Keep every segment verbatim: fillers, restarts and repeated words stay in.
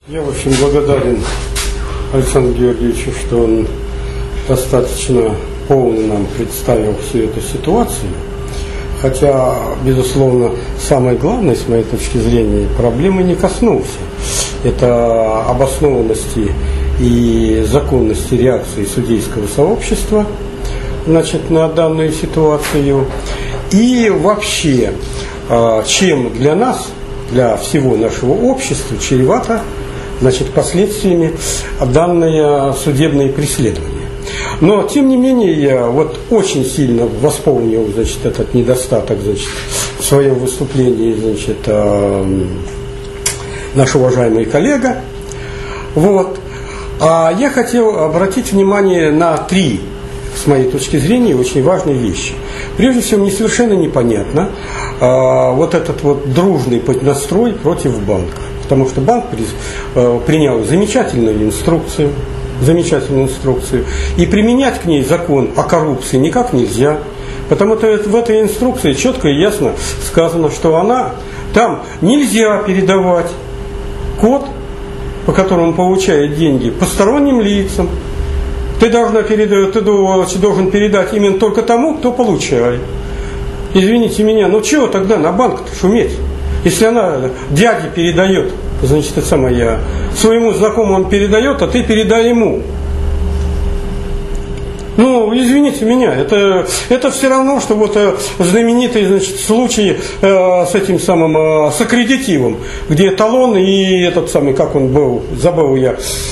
Я очень благодарен Александру Георгиевичу, что он достаточно полно нам представил всю эту ситуацию. Хотя, безусловно, самое главное, с моей точки зрения, проблемы не коснулся. Это обоснованности и законности реакции судейского сообщества, значит, на данную ситуацию. И вообще, чем для нас, для всего нашего общества чревато, значит, последствиями данное судебное преследование. Но, тем не менее, я вот очень сильно восполнил, значит, этот недостаток, значит, в своем выступлении, значит, э, наш уважаемый коллега. Вот. А я хотел обратить внимание на три, с моей точки зрения, очень важные вещи. Прежде всего, мне совершенно непонятно э, вот этот вот дружный настрой против банка. Потому что банк э, принял замечательную инструкцию, замечательную инструкцию, и применять к ней закон о коррупции никак нельзя, потому что в этой инструкции четко и ясно сказано, что она, там нельзя передавать код, по которому получает деньги, посторонним лицам. Ты, должна передать, ты должен передать именно только тому, кто получает. Извините меня, ну чего тогда на банк-то шуметь? Если она дяде передает, значит, это самое, своему знакомому он передает, а ты передай ему. Ну, извините меня, это, это все равно, что вот знаменитый, значит, случай э, с этим самым, э, с аккредитивом, где талон и этот самый, как он был, забыл я,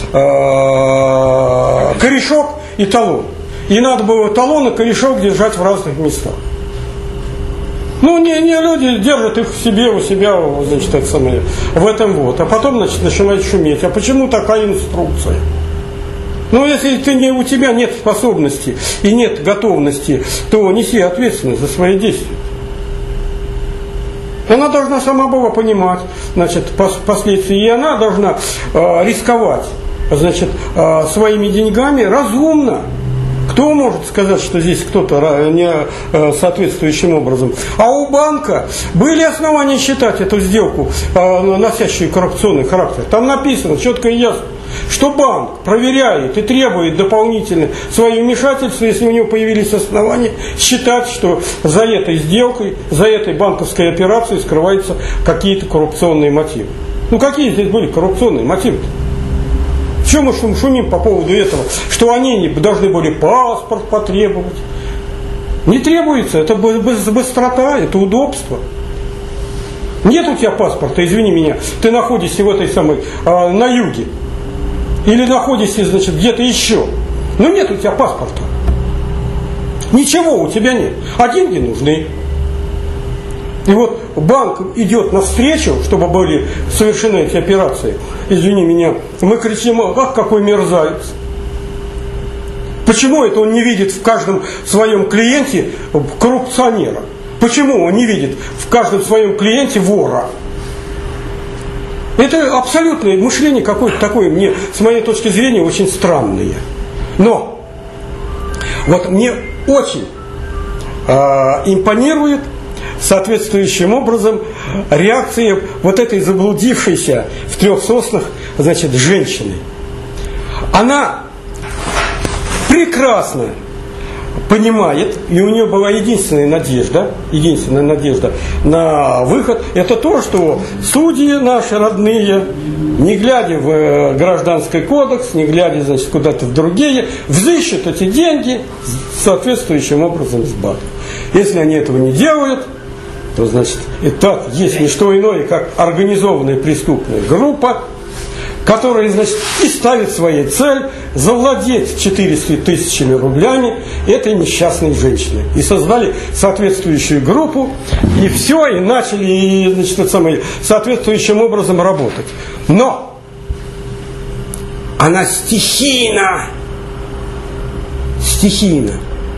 э, корешок и талон. И надо было талон и корешок держать в разных местах. Ну, не, не люди держат их в себе, у себя, значит, это самое, в этом вот. А потом, значит, начинают шуметь. А почему такая инструкция? Ну, если ты не, у тебя нет способности и нет готовности, то неси ответственность за свои действия. Она должна сама была понимать, значит, последствия. И она должна э, рисковать, значит, э, своими деньгами разумно. Кто может сказать, что здесь кто-то не соответствующим образом? А у банка были основания считать эту сделку, носящую коррупционный характер. Там написано четко и ясно, что банк проверяет и требует дополнительно свое вмешательство, если у него появились основания считать, что за этой сделкой, за этой банковской операцией скрываются какие-то коррупционные мотивы. Ну какие здесь были коррупционные мотивы-то? Чего мы шумим по поводу этого, что они не должны были паспорт потребовать? Не требуется, это быстрота, это удобство. Нет у тебя паспорта, извини меня, ты находишься в этой самой, а, на юге, или находишься, значит, где-то еще, но нет у тебя паспорта. Ничего у тебя нет, а деньги нужны. И вот банк идет навстречу, чтобы были совершены эти операции. Извини меня, мы кричим: ах, какой мерзавец. Почему это он не видит в каждом своем клиенте коррупционера? Почему он не видит в каждом своем клиенте вора? Это абсолютное мышление какое-то такое, мне, с моей точки зрения, очень странное. Но вот мне очень э, импонирует соответствующим образом реакция вот этой заблудившейся в трех соснах, значит, женщины. Она прекрасно понимает, и у нее была единственная надежда, единственная надежда на выход, это то, что судьи наши родные, не глядя в Гражданский кодекс, не глядя, значит, куда-то в другие, взыщут эти деньги соответствующим образом с банка. Если они этого не делают, то, значит, это есть не что иное, как организованная преступная группа, которая, значит, и ставит своей цель завладеть четырьмя тысячами рублями этой несчастной женщины. И создали соответствующую группу, и все, и начали, и, значит, это самое, соответствующим образом работать. Но она стихийно, стихийно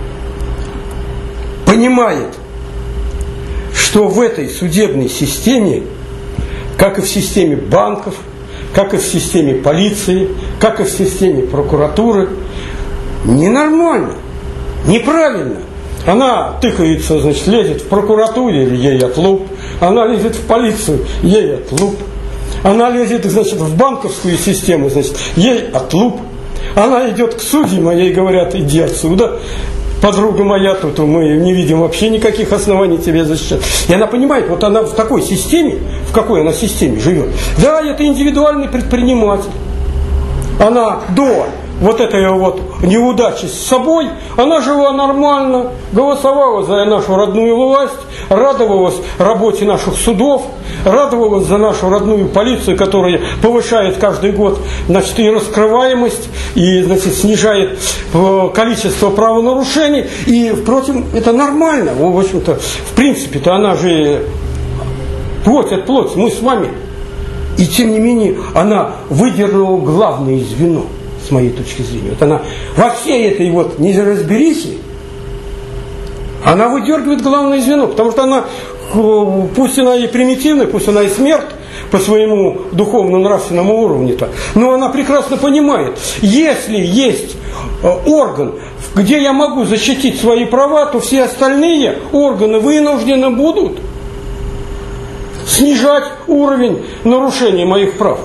понимает, что в этой судебной системе, как и в системе банков, как и в системе полиции, как и в системе прокуратуры, ненормально, неправильно. Она тыкается, значит, лезет в прокуратуре, ей отлуп. Она лезет в полицию, ей отлуп. Она лезет, значит, в банковскую систему, значит, ей отлуп. Она идет к судьям, а ей говорят, иди отсюда. Подруга моя, тут мы не видим вообще никаких оснований тебя защищать. И она понимает, вот она в такой системе, в какой она системе живет. Да, это индивидуальный предприниматель. Она до вот этой вот неудачи с собой, она жила нормально, голосовала за нашу родную власть, радовалась работе наших судов, радовалась за нашу родную полицию, которая повышает каждый год, значит, и раскрываемость, и, значит, снижает количество правонарушений. И, впрочем, это нормально. В общем-то, в принципе-то она же плоть от плоти, мы с вами. И, тем не менее, она выдернула главное звено, с моей точки зрения. Вот она во всей этой вот неразберихе, она выдергивает главное звено, потому что она, пусть она и примитивная, пусть она и смерть по своему духовно-нравственному уровню-то, но она прекрасно понимает, если есть орган, где я могу защитить свои права, то все остальные органы вынуждены будут снижать уровень нарушения моих прав.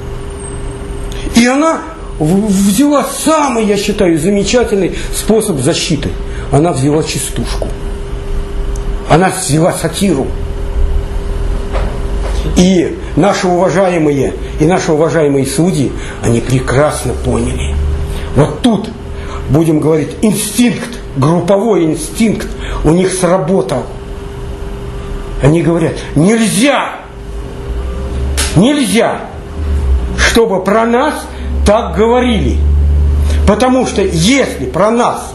И она взяла самый, я считаю, замечательный способ защиты. Она взяла частушку. Она взяла сатиру. И наши уважаемые, и наши уважаемые судьи, они прекрасно поняли. Вот тут, будем говорить, инстинкт, групповой инстинкт у них сработал. Они говорят, нельзя, нельзя, чтобы про нас так говорили. Потому что если про нас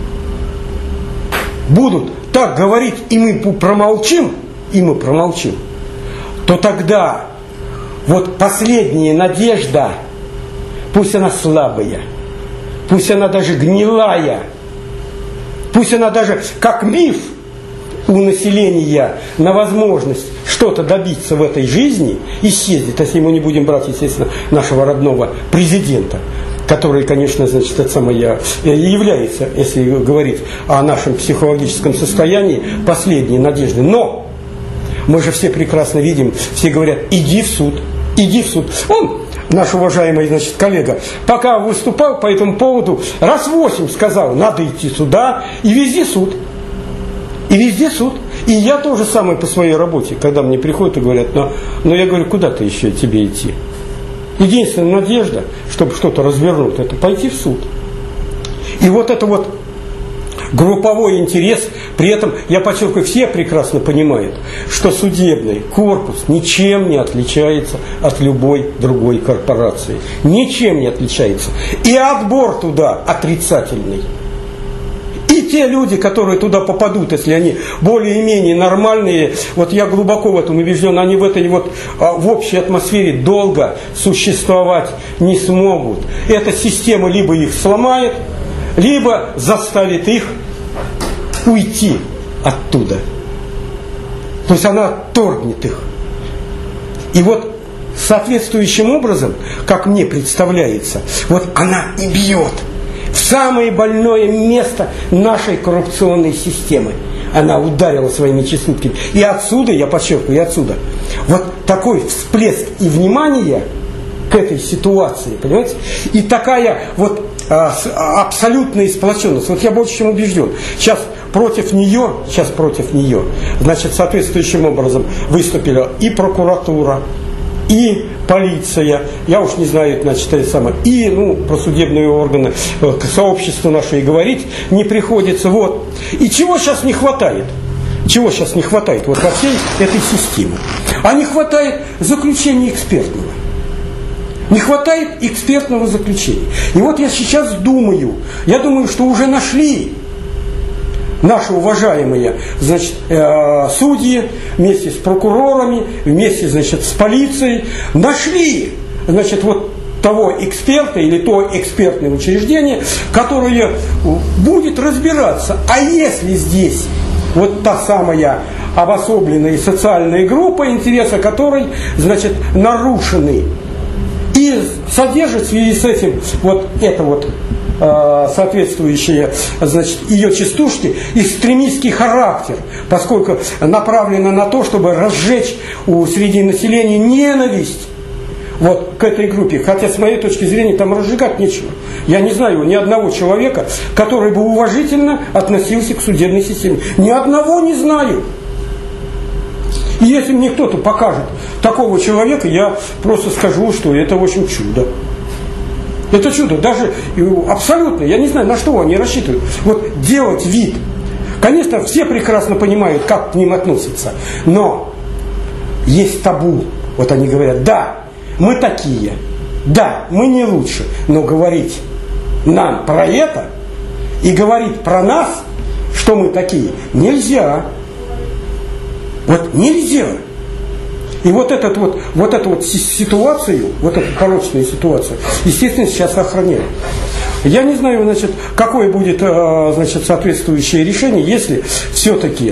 будут так говорить, и мы промолчим, и мы промолчим, то тогда вот последняя надежда, пусть она слабая, пусть она даже гнилая, пусть она даже как миф у населения на возможность что-то добиться в этой жизни, исчезнет, если мы не будем брать, естественно, нашего родного президента, который, конечно, значит, это самое является, если говорить о нашем психологическом состоянии, последней надеждой. Но мы же все прекрасно видим, все говорят, иди в суд, иди в суд. Он, наш уважаемый, значит, коллега, пока выступал по этому поводу, раз восемь сказал, надо идти сюда, и везде суд. И везде суд. И я тоже самое по своей работе, когда мне приходят и говорят, но, но я говорю, куда-то еще тебе идти? Единственная надежда, чтобы что-то развернуть, это пойти в суд. И вот это вот групповой интерес, при этом, я подчеркиваю, все прекрасно понимают, что судебный корпус ничем не отличается от любой другой корпорации. Ничем не отличается. И отбор туда отрицательный. И те люди, которые туда попадут, если они более-менее нормальные, вот я глубоко в этом убежден, они в этой вот в общей атмосфере долго существовать не смогут. Эта система либо их сломает, либо заставит их уйти оттуда. То есть она торгнет их. И вот соответствующим образом, как мне представляется, вот она и бьет в самое больное место нашей коррупционной системы. Она ударила своими частушками. И отсюда, я подчеркиваю, и отсюда, вот такой всплеск и внимания к этой ситуации, понимаете? И такая вот а, абсолютная сплоченность. Вот я больше чем убежден. Сейчас против нее, сейчас против нее, значит, соответствующим образом выступила и прокуратура, и полиция, я уж не знаю, значит, это самое, и, ну, про судебные органы, к сообществу наше и говорить не приходится. Вот. И чего сейчас не хватает? Чего сейчас не хватает вот во всей этой системе? А не хватает заключения экспертного. Не хватает экспертного заключения. И вот я сейчас думаю, я думаю, что уже нашли наши уважаемые, значит, э, судьи вместе с прокурорами, вместе, значит, с полицией нашли, значит, вот того эксперта или то экспертное учреждение, которое будет разбираться, а если здесь вот та самая обособленная социальная группа, интересы которой, значит, нарушены, и содержит в связи с этим вот это вот соответствующие, значит, ее частушки, экстремистский характер, поскольку направлено на то, чтобы разжечь у среди населения ненависть вот к этой группе, хотя с моей точки зрения там разжигать нечего. Я не знаю ни одного человека, который бы уважительно относился к судебной системе. Ни одного не знаю. И если мне кто-то покажет такого человека, я просто скажу, что это очень чудо. Это чудо, даже абсолютно, я не знаю, на что они рассчитывают. Вот делать вид. Конечно, все прекрасно понимают, как к ним относятся, но есть табу. Вот они говорят, да, мы такие, да, мы не лучше, но говорить нам про это и говорить про нас, что мы такие, нельзя. Вот нельзя. И вот, этот вот, вот эту вот ситуацию, вот эту порочную ситуацию, естественно, сейчас охраняют. Я не знаю, значит, какое будет, значит, соответствующее решение, если все-таки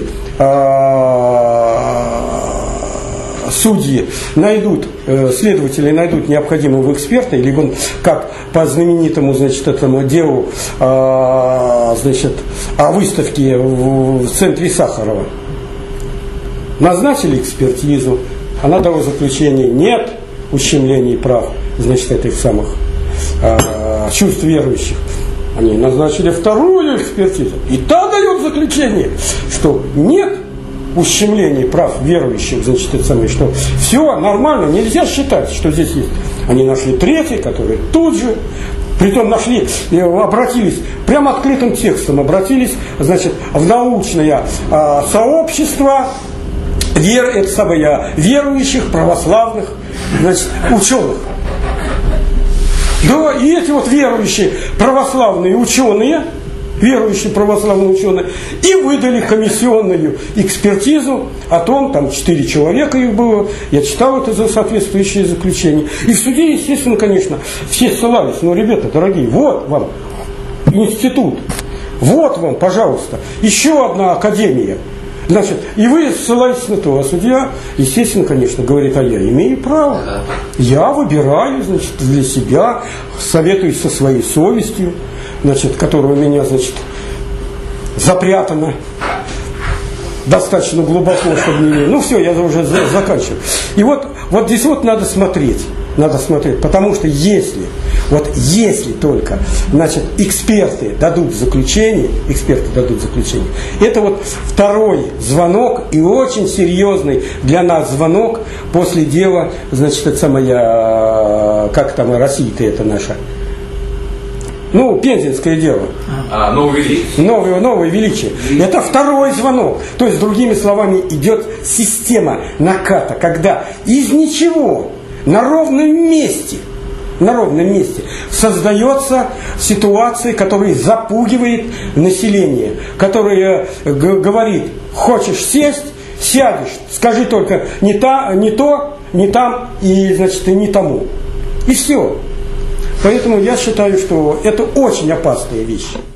судьи найдут, следователи найдут необходимого эксперта, либо как по знаменитому, значит, этому делу, значит, о выставке в центре Сахарова. Назначили экспертизу, она дала заключение, нет ущемлений прав, значит, этих самых э, чувств верующих. Они назначили вторую экспертизу, и та дает заключение, что нет ущемлений прав верующих, значит, это самое, что все нормально, нельзя считать, что здесь есть. Они нашли третий, который тут же, притом нашли, обратились, прямо открытым текстом обратились, значит, в научное э, сообщество, Вер, это самое, верующих, православных, значит, ученых. Да, и эти вот верующие православные ученые, верующие православные ученые, и выдали комиссионную экспертизу о том, там четыре человека их было, я читал это за соответствующее заключение. И в суде, естественно, конечно, все ссылались, но, ребята, дорогие, вот вам институт, вот вам, пожалуйста, еще одна академия. Значит, и вы ссылаетесь на то, а судья, естественно, конечно, говорит, а я имею право. Я выбираю, значит, для себя, советуюсь со своей совестью, значит, которая у меня, значит, запрятана достаточно глубоко, чтобы не... Ну, все, я уже заканчиваю. И вот, вот здесь вот надо смотреть. Надо смотреть, потому что если, вот если только, значит, эксперты дадут заключение, эксперты дадут заключение, это вот второй звонок и очень серьезный для нас звонок после дела, значит, это самое, как там, Россия-то это наша, ну, Пензенское дело. А, новое величие. Новое, новое величие. Это второй звонок. То есть, другими словами, идет система наката, когда из ничего на ровном месте, на ровном месте создается ситуация, которая запугивает население, которая г- говорит, хочешь сесть, сядешь, скажи только не, та, не то, не там и, значит, и не тому. И все. Поэтому я считаю, что это очень опасная вещь.